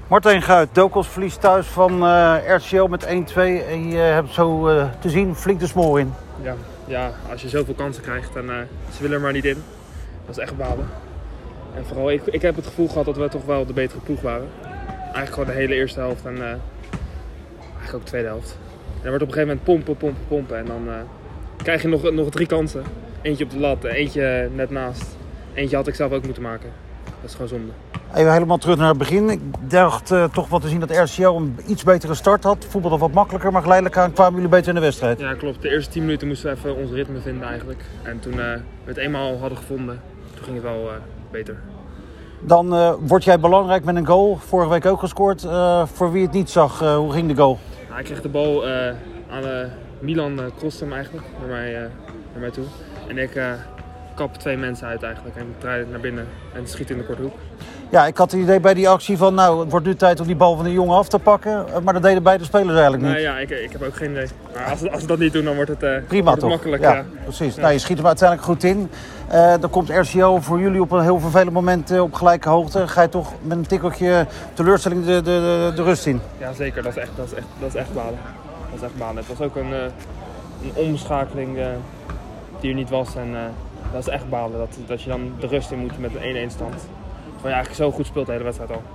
Martijn Guit, Dokos verliest thuis van RCL met 1-2 en je hebt zo te zien flink de smoor in. Ja, als je zoveel kansen krijgt en ze willen er maar niet in, dat is echt balen. En vooral, ik heb het gevoel gehad dat we toch wel de betere ploeg waren. Eigenlijk gewoon de hele eerste helft en eigenlijk ook de tweede helft. En er wordt op een gegeven moment pompen en dan krijg je nog 3 kansen. Eentje op de lat, eentje net naast. Eentje had ik zelf ook moeten maken. Dat is gewoon zonde. Even helemaal terug naar het begin. Ik dacht toch wel te zien dat RCL een iets betere start had. Voetbalde wat makkelijker, maar geleidelijk aan kwamen jullie beter in de wedstrijd. Ja, klopt. De eerste 10 minuten moesten we even ons ritme vinden eigenlijk. En toen we het eenmaal hadden gevonden, toen ging het wel beter. Dan word jij belangrijk met een goal. Vorige week ook gescoord. Voor wie het niet zag, hoe ging de goal? Nou, ik kreeg de bal aan Milan croste hem eigenlijk naar mij toe. En ik kap 2 mensen uit eigenlijk en draai naar binnen en schiet in de korte hoek. Ja, ik had het idee bij die actie van nou, het wordt nu tijd om die bal van de jongen af te pakken. Maar dat deden beide spelers eigenlijk niet. Nee, ja, ik heb ook geen idee. Maar als ze dat niet doen, dan wordt het, prima, wordt het toch? makkelijk. Ja, ja. precies. Ja. Nou, je schiet hem uiteindelijk goed in. Dan komt RCL voor jullie op een heel vervelend moment op gelijke hoogte. Ga je toch met een tikkeltje teleurstelling de rust in? Ja, zeker. Dat is echt balen. Dat is echt balen. Het was ook een omschakeling die er niet was. En dat is echt balen. Dat je dan de rust in moet met een 1-1 stand. Van je eigenlijk zo goed speelt de hele wedstrijd al.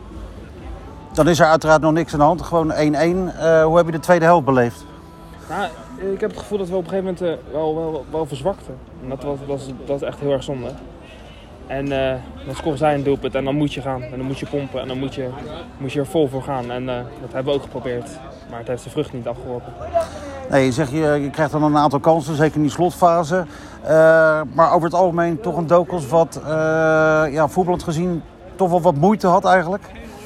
Dan is er uiteraard nog niks aan de hand. Gewoon 1-1. Hoe heb je de tweede helft beleefd? Nou, ik heb het gevoel dat we op een gegeven moment wel verzwakten. En dat is echt heel erg zonde. En dan scoren zij een doelpunt en dan moet je gaan. En dan moet je pompen en dan moet je er vol voor gaan. En dat hebben we ook geprobeerd. Maar het heeft de vrucht niet afgeworpen. Nee, je krijgt dan een aantal kansen, zeker in die slotfase. Maar over het algemeen toch een Dokos wat voetballend gezien toch wel wat moeite had eigenlijk.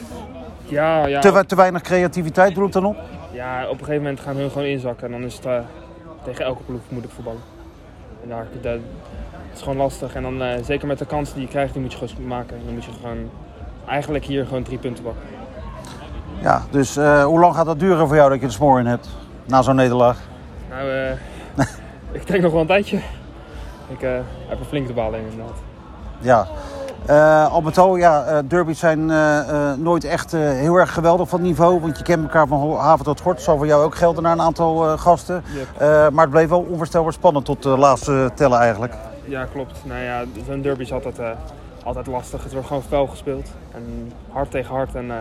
Ja. Te weinig creativiteit doe ik dan op? Ja, op een gegeven moment gaan hun gewoon inzakken. En dan is het tegen elke ploeg moeilijk voetballen. En dat is gewoon lastig. En dan zeker met de kansen die je krijgt, die moet je gewoon maken. En dan moet je eigenlijk hier gewoon 3 punten pakken. Ja, dus hoe lang gaat dat duren voor jou dat je de smoor in hebt? Na zo'n nederlaag? Nou, ik denk nog wel een tijdje. Ik heb er flink de balen in inderdaad. Ja. Al met al, derby's zijn nooit echt heel erg geweldig van niveau. Want je kent elkaar van haven tot gort. Dat zal voor jou ook gelden naar een aantal gasten. Yep. Maar het bleef wel onvoorstelbaar spannend tot de laatste tellen eigenlijk. Ja, klopt. Nou ja, zo'n derby is altijd lastig. Het wordt gewoon fel gespeeld. En hard tegen hard. En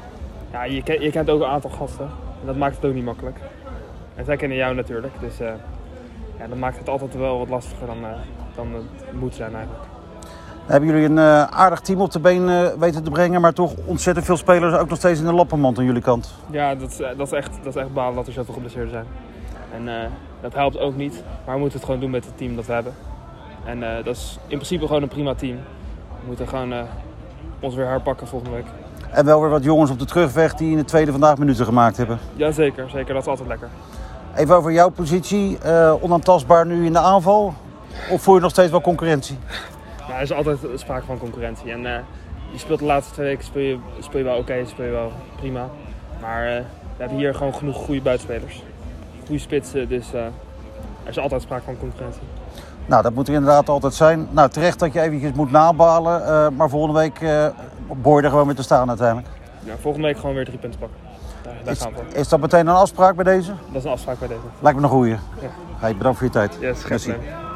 je kent ook een aantal gasten. En dat maakt het ook niet makkelijk. En zij kennen jou natuurlijk. Dus dat maakt het altijd wel wat lastiger dan het moet zijn eigenlijk. Hebben jullie een aardig team op de been weten te brengen, maar toch ontzettend veel spelers ook nog steeds in de lappenmand aan jullie kant? Ja, dat is echt balen dat er zoveel geblesseerden zijn. En dat helpt ook niet, maar we moeten het gewoon doen met het team dat we hebben. En dat is in principe gewoon een prima team. We moeten gewoon ons weer herpakken volgende week. En wel weer wat jongens op de terugweg die in de tweede vandaag minuten gemaakt hebben. Ja, zeker. Dat is altijd lekker. Even over jouw positie, onaantastbaar nu in de aanval, of voel je nog steeds wel concurrentie? Nou, er is altijd sprake van concurrentie. En je speelt de laatste 2 weken speel je wel oké, speel je wel prima. Maar we hebben hier gewoon genoeg goede buitenspelers. Goede spitsen, dus er is altijd sprake van concurrentie. Nou, dat moet er inderdaad altijd zijn. Nou, terecht dat je eventjes moet nabalen, maar volgende week boor je er gewoon mee te staan uiteindelijk. Ja, volgende week gewoon weer 3 punten pakken. Daar gaan we voor. Is dat meteen een afspraak bij deze? Dat is een afspraak bij deze. Lijkt me een goeie. Ja. Hey, bedankt voor je tijd. Yes, geen probleem.